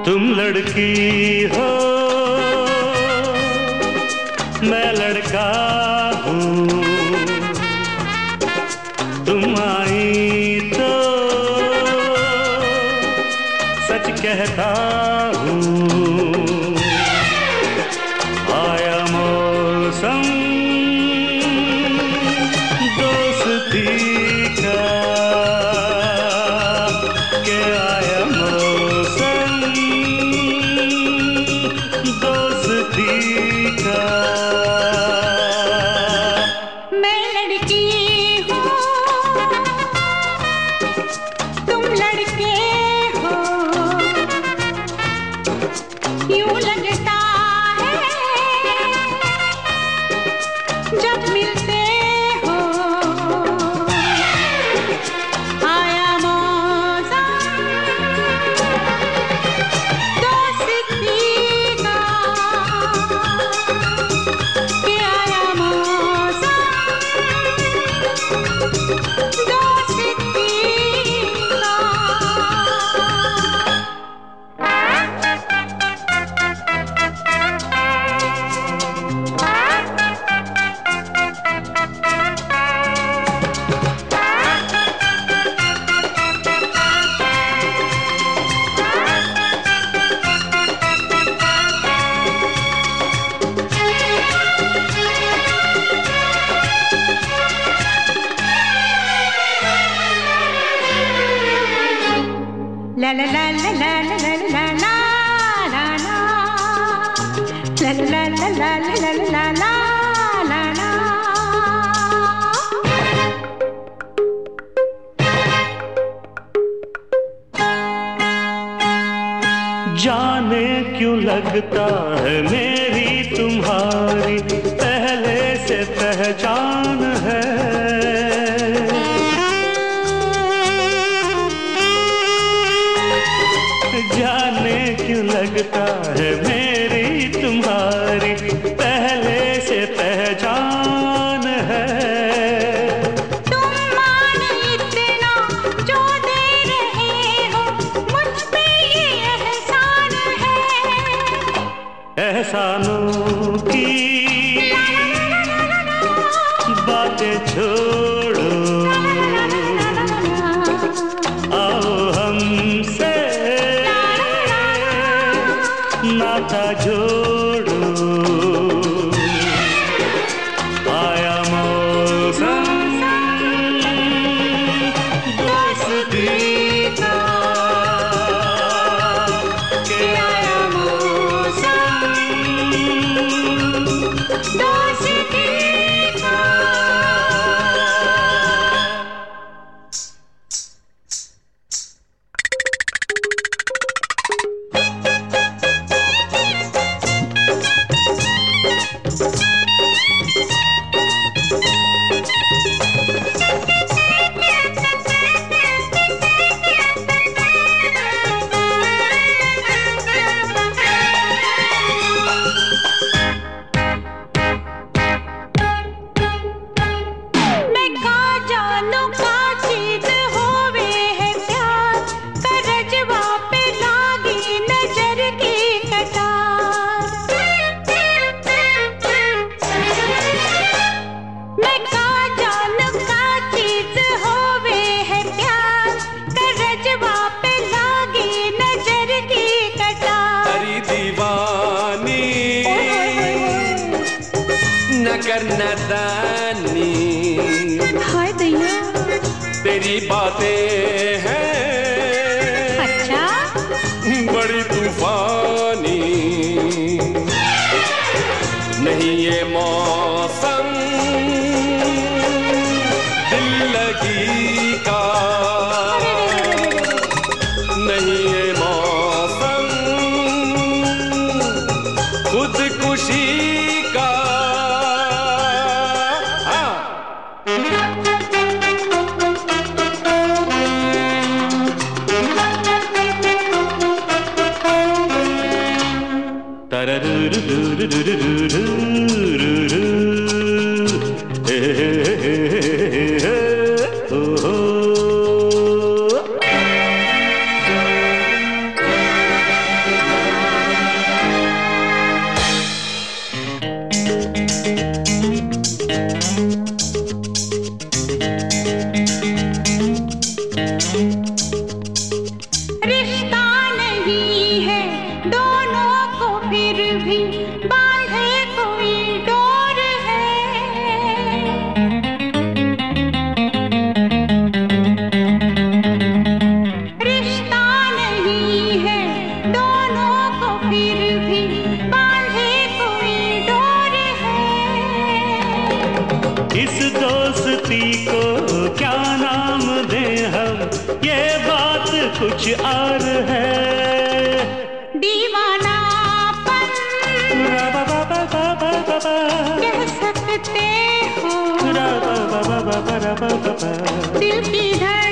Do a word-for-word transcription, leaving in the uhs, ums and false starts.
तुम लड़की हो मैं लड़का हूँ, तुम आई तो सच कहता हूँ। आया मौसम दोस्ती का, के आया मौसम दोस्ती का। मैं लड़की हूँ तुम लड़के हो, यूं लगता है जब मिलते हो। आया मौसम दोस्ती का, के आया मौसम दोस्ती का। La la la la la la la la la la la la la la la la la la la। जाने क्यों लगता है मेरी तुम्हारी पहले से पहचान है। जाने क्यों लगता है मेरी तुम्हारी पहले से पहचान है। तुम मान इतना जो दे रहे हो, मुझ पे ये एहसान है। एहसानों की बातें छोड़ो, आओ हमसे नाता जोड़ो। आया मौसम दोस्ती का, के आया मौसम दोस्ती का। करना दानी हाय दैया तेरी बातें हैं अच्छा बड़ी तूफानी। नहीं ये मौसम दिल लगी का, नहीं ये मौसम खुदकुशी का। कुछ और है। दीवानापन कह सकते हो, दिल की धड़कन